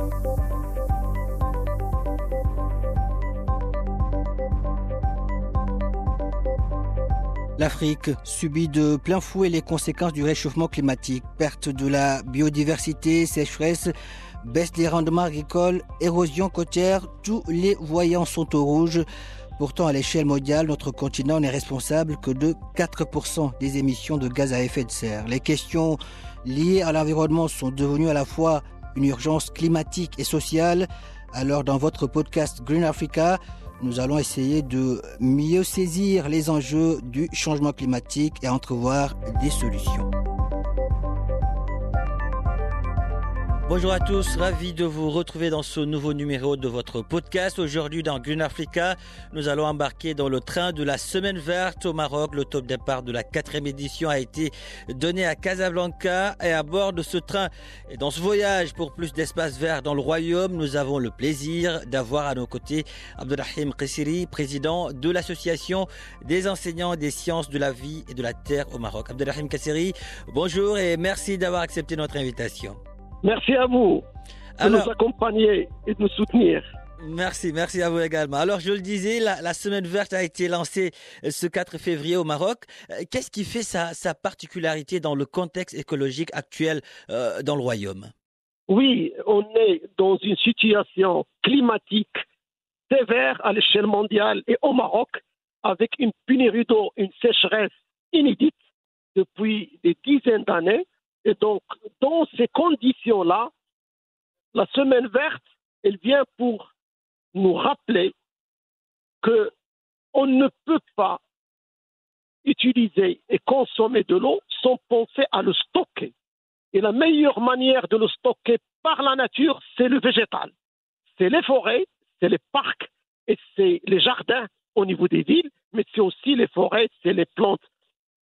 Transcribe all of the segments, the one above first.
L'Afrique subit de plein fouet les conséquences du réchauffement climatique, perte de la biodiversité, sécheresse, baisse des rendements agricoles, érosion côtière, tous les voyants sont au rouge. Pourtant, à l'échelle mondiale, notre continent n'est responsable que de 4% des émissions de gaz à effet de serre. Les questions liées à l'environnement sont devenues à la fois une urgence climatique et sociale. Alors, dans votre podcast Green Africa, nous allons essayer de mieux saisir les enjeux du changement climatique et entrevoir des solutions. Bonjour à tous, ravi de vous retrouver dans ce nouveau numéro de votre podcast. Aujourd'hui dans Green Africa, nous allons embarquer dans le train de la Semaine Verte au Maroc. Le top départ de la 4e édition a été donné à Casablanca et à bord de ce train et dans ce voyage pour plus d'espace vert dans le royaume, nous avons le plaisir d'avoir à nos côtés Abdelrahim Kassiri, président de l'association des enseignants des sciences de la vie et de la terre au Maroc. Abdelrahim Kassiri, bonjour et merci d'avoir accepté notre invitation. Merci à vous de nous accompagner et de nous soutenir. Merci à vous également. Alors, je le disais, la Semaine Verte a été lancée ce 4 février au Maroc. Qu'est-ce qui fait sa particularité dans le contexte écologique actuel dans le Royaume ? Oui, on est dans une situation climatique sévère à l'échelle mondiale et au Maroc, avec une pénurie d'eau, une sécheresse inédite depuis des dizaines d'années. Et donc, dans ces conditions-là, la Semaine Verte, elle vient pour nous rappeler qu'on ne peut pas utiliser et consommer de l'eau sans penser à le stocker. Et la meilleure manière de le stocker par la nature, c'est le végétal. C'est les forêts, c'est les parcs et c'est les jardins au niveau des villes, mais c'est aussi les forêts, c'est les plantes. Pourquoi ?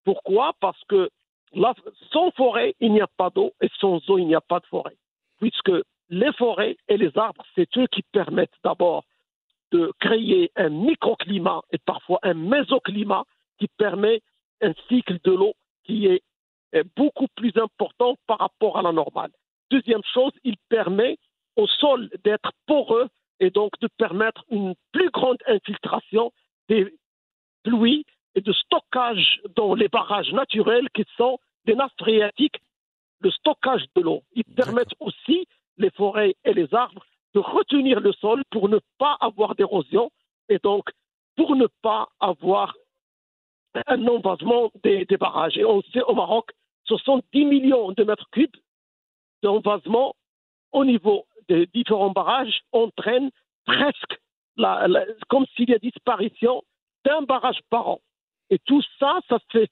Parce que sans forêt, il n'y a pas d'eau et sans eau, il n'y a pas de forêt. Puisque les forêts et les arbres, c'est eux qui permettent d'abord de créer un microclimat et parfois un mésoclimat qui permet un cycle de l'eau qui est beaucoup plus important par rapport à la normale. Deuxième chose, il permet au sol d'être poreux et donc de permettre une plus grande infiltration des pluies et de stockage dans les barrages naturels qui sont des nappes phréatiques, le stockage de l'eau. Ils permettent aussi, les forêts et les arbres, de retenir le sol pour ne pas avoir d'érosion et donc pour ne pas avoir un envasement des barrages. Et on sait au Maroc, 70 millions de mètres cubes d'envasement au niveau des différents barrages entraînent presque comme s'il y a disparition d'un barrage par an. Et tout ça, ça fait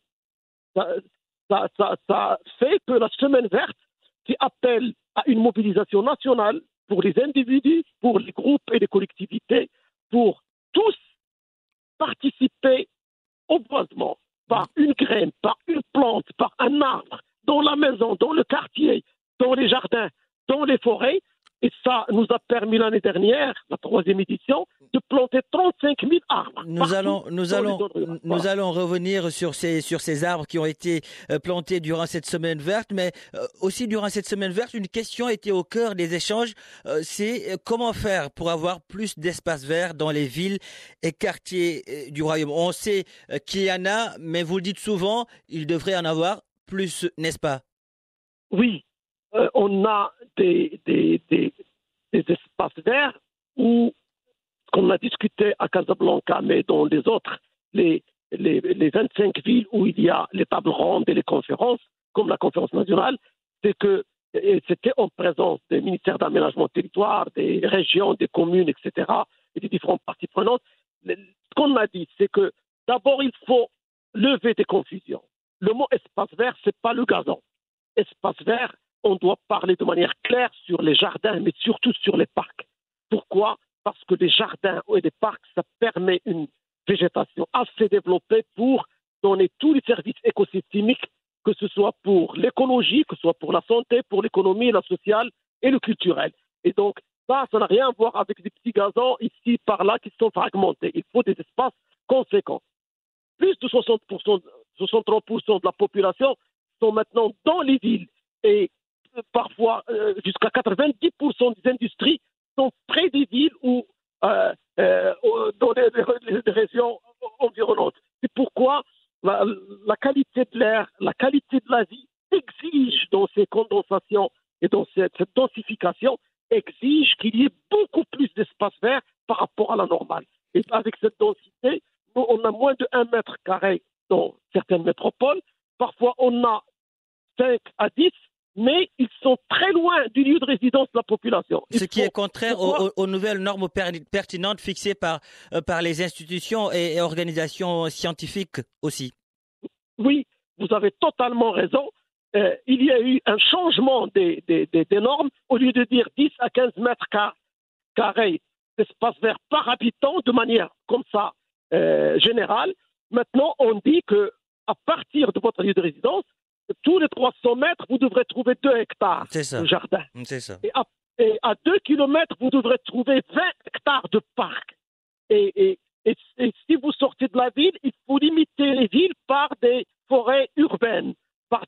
que la Semaine Verte, qui appelle à une mobilisation nationale pour les individus, pour les groupes et les collectivités, pour tous participer au boisement par une graine, par une plante, par un arbre, dans la maison, dans le quartier, dans les jardins, dans les forêts. Et ça nous a permis l'année dernière, la 3e édition, de planter 35 000 arbres. Nous allons revenir sur ces arbres qui ont été plantés durant cette Semaine Verte, mais aussi durant cette Semaine Verte, une question était au cœur des échanges, c'est comment faire pour avoir plus d'espace vert dans les villes et quartiers du Royaume. On sait qu'il y en a, mais vous le dites souvent, il devrait en avoir plus, n'est-ce pas ? Oui. On a des espaces verts où, qu'on a discuté à Casablanca, mais dans les autres, les 25 villes où il y a les tables rondes et les conférences, comme la conférence nationale, c'est que c'était en présence des ministères d'aménagement de territoire, des régions, des communes, etc., et des différentes parties prenantes. Ce qu'on a dit, c'est que d'abord, il faut lever des confusions. Le mot espace vert, c'est pas le gazon. Espace vert, on doit parler de manière claire sur les jardins, mais surtout sur les parcs. Pourquoi ? Parce que les jardins et les parcs, ça permet une végétation assez développée pour donner tous les services écosystémiques, que ce soit pour l'écologie, que ce soit pour la santé, pour l'économie, la sociale et le culturel. Et donc, ça n'a rien à voir avec des petits gazons ici, par là, qui sont fragmentés. Il faut des espaces conséquents. Plus de 63% de la population sont maintenant dans les villes. Et parfois jusqu'à 90% des industries sont près des villes ou dans les régions environnantes. C'est pourquoi la qualité de l'air, la qualité de la vie exige dans ces condensations et dans cette densification, exige qu'il y ait beaucoup plus d'espace vert par rapport à la normale. Et avec cette densité, nous, on a moins de 1 mètre carré dans certaines métropoles. Parfois, on a 5 à 10, mais ils sont très loin du lieu de résidence de la population. Ce qui est contraire aux nouvelles normes pertinentes fixées par les institutions et organisations scientifiques aussi. Oui, vous avez totalement raison. Il y a eu un changement des normes. Au lieu de dire 10 à 15 mètres carrés d'espace vert par habitant de manière comme ça générale, maintenant on dit qu'à partir de votre lieu de résidence, tous les 300 mètres, vous devrez trouver 2 hectares de jardin. C'est ça. Et à 2 kilomètres, vous devrez trouver 20 hectares de parc. Et si vous sortez de la ville, il faut limiter les villes par des forêts urbaines, par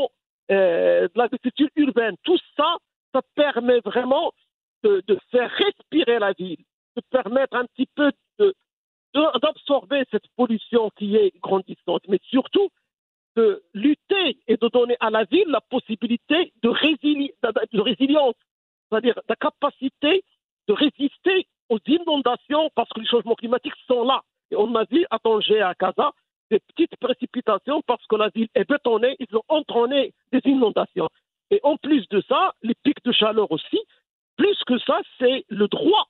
de l'agriculture urbaine. Tout ça, ça permet vraiment de faire respirer la ville, de permettre un petit peu d'absorber cette pollution qui est grandissante, mais surtout de lutter et de donner à la ville la possibilité de résilience, c'est-à-dire la capacité de résister aux inondations parce que les changements climatiques sont là. Et on a vu à Tanger, à Casa, des petites précipitations parce que la ville est bétonnée, ils ont entraîné des inondations. Et en plus de ça, les pics de chaleur aussi, plus que ça, c'est le droit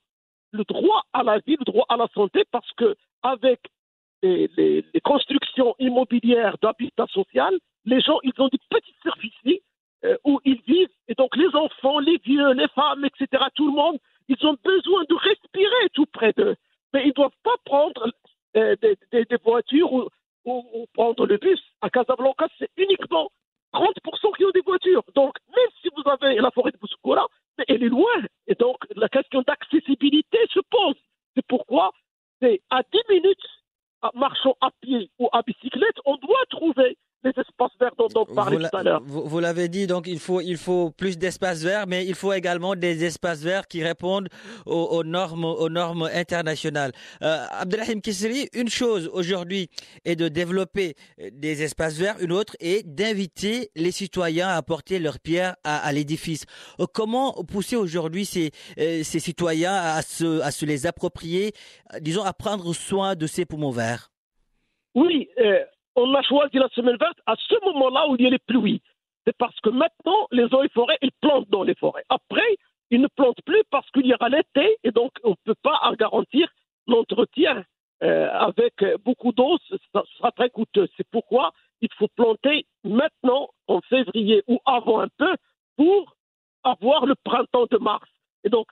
à la vie, le droit à la santé, parce que avec les constructions immobilières d'habitat social, les gens, ils ont des petites superficies où ils vivent, et donc les enfants, les vieux, les femmes, etc., tout le monde, ils ont besoin de respirer tout près d'eux. Mais ils ne doivent pas prendre des voitures ou prendre le bus. À Casablanca, c'est uniquement 30% qui ont des voitures. Donc, même si vous avez la forêt de Boussoukora, mais elle est loin. Et donc, la question d'accessibilité se pose. C'est pourquoi, c'est à 10 minutes, marchant à pied ou à bicyclette, on doit trouver les espaces verts dont on parlait tout à l'heure. Vous l'avez dit, donc il faut plus d'espaces verts, mais il faut également des espaces verts qui répondent aux normes internationales. Abdelrahim Kisseri, une chose aujourd'hui est de développer des espaces verts, une autre est d'inviter les citoyens à apporter leur pierre à l'édifice. Comment pousser aujourd'hui ces citoyens à se les approprier, disons à prendre soin de ces poumons verts? Oui, on a choisi la semaine verte à ce moment-là où il y a les pluies. C'est parce que maintenant, les eaux et forêts, ils plantent dans les forêts. Après, ils ne plantent plus parce qu'il y aura l'été et donc on ne peut pas garantir l'entretien avec beaucoup d'eau. Ça sera très coûteux. C'est pourquoi il faut planter maintenant, en février ou avant un peu, pour avoir le printemps de mars. Et donc,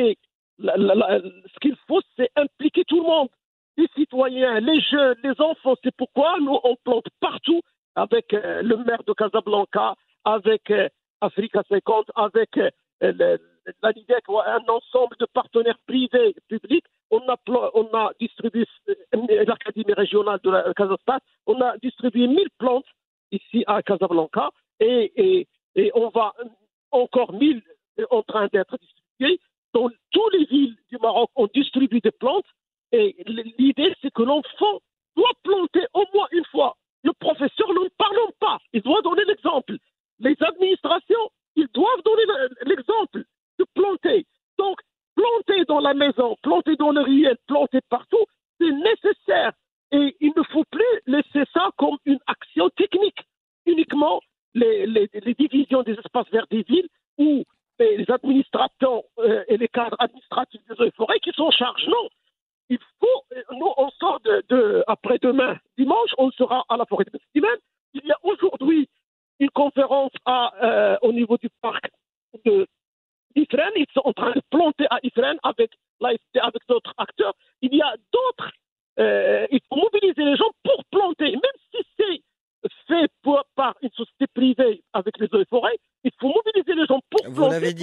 ce qu'il faut, c'est impliquer tout le monde. Les citoyens, les jeunes, les enfants. C'est pourquoi nous, on plante partout avec le maire de Casablanca, avec Africa 50, avec la LIDEC, un ensemble de partenaires privés et publics. On a distribué l'Académie régionale de la Kazakhstan, on a distribué 1000 plantes ici à Casablanca et on va encore 1000 en train d'être distribuées. Dans toutes les villes du Maroc, on distribue des plantes. Et l'idée, c'est que l'enfant doit planter au moins une fois. Le professeur, nous ne parlons pas. Il doit donner l'exemple. Les administrations, ils doivent donner l'exemple de planter. Donc, planter dans la maison, planter dans le ruelle, planter partout, c'est nécessaire. Et il ne faut plus laisser ça comme une action technique. Uniquement les divisions des espaces verts des villes ou les administrateurs et les cadres administratifs des eaux et forêts qui sont en charge. Non. Il faut, nous, on sort après-demain, dimanche, on sera à la forêt de Bestimène. Il y a aujourd'hui une conférence au niveau du parc d'Ifrane. Ils sont en train de planter à Ifrane avec l'AFT, avec d'autres acteurs. Il y a d'autres. Il faut mobiliser les gens pour planter, même si c'est fait par une société privée avec les eaux et forêts. Il faut mobiliser les gens pour planter. Vous l'avez dit. Cette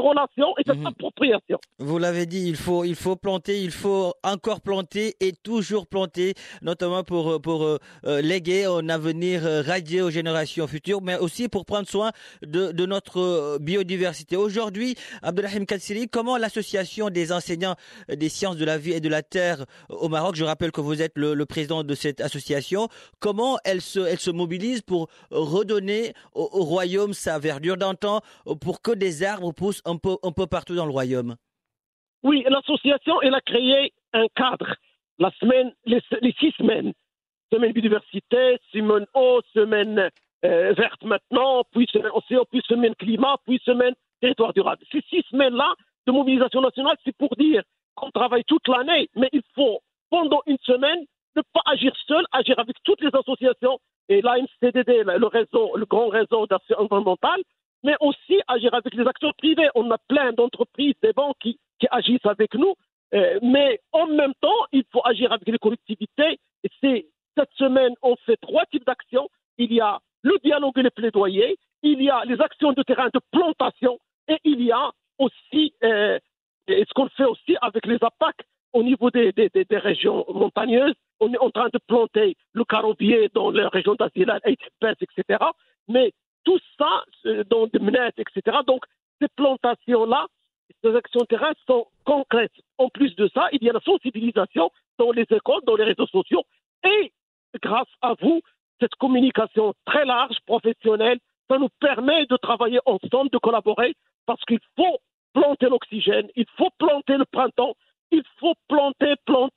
relation et cette appropriation. Vous l'avez dit, il faut planter, il faut encore planter et toujours planter, notamment pour léguer un avenir radieux aux générations futures, mais aussi pour prendre soin de notre biodiversité. Aujourd'hui, Abdelrahim Kassiri, comment l'association des enseignants des sciences de la vie et de la terre au Maroc, je rappelle que vous êtes le président de cette association, comment elle se mobilise pour redonner au royaume sa verdure d'antan, pour que des arbres poussent un peu partout dans le royaume? Oui, l'association, elle a créé un cadre. Les 6 semaines. Semaine biodiversité, semaine eau, semaine verte maintenant, puis semaine océan, puis semaine climat, puis semaine territoire durable. Ces 6 semaines-là de mobilisation nationale, c'est pour dire qu'on travaille toute l'année, mais il faut, pendant une semaine, ne pas agir seul, agir avec toutes les associations, et l'ANCDD, le grand réseau d'action environnementale, mais aussi agir avec les acteurs privés. On a plein d'entreprises, des banques qui agissent avec nous, mais en même temps, il faut agir avec les collectivités. Et cette semaine, on fait 3 types d'actions. Il y a le dialogue et les plaidoyers, il y a les actions de terrain de plantation, et il y a aussi ce qu'on fait aussi avec les APAC au niveau des régions montagneuses. On est en train de planter le carobier dans les régions d'Azilal, etc. Mais tout ça dans des menettes, etc. Donc, ces plantations-là, ces actions de terrain sont concrètes. En plus de ça, il y a la sensibilisation dans les écoles, dans les réseaux sociaux. Et grâce à vous, cette communication très large, professionnelle, ça nous permet de travailler ensemble, de collaborer, parce qu'il faut planter l'oxygène, il faut planter le printemps, il faut planter.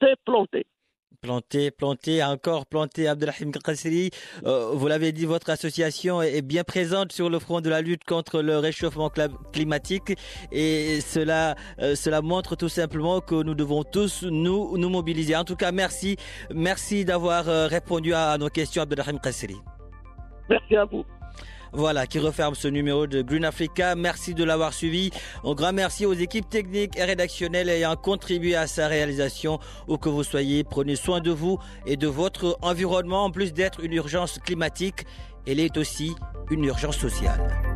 Planter, encore planter. Abdelrahim Kassiri, vous l'avez dit, votre association est bien présente sur le front de la lutte contre le réchauffement climatique, et cela montre tout simplement que nous devons tous nous mobiliser. En tout cas, merci d'avoir répondu à nos questions, Abdelrahim Kassiri. Merci à vous. Voilà, qui referme ce numéro de Green Africa. Merci de l'avoir suivi. Un grand merci aux équipes techniques et rédactionnelles ayant contribué à sa réalisation. Où que vous soyez, prenez soin de vous et de votre environnement. En plus d'être une urgence climatique, elle est aussi une urgence sociale.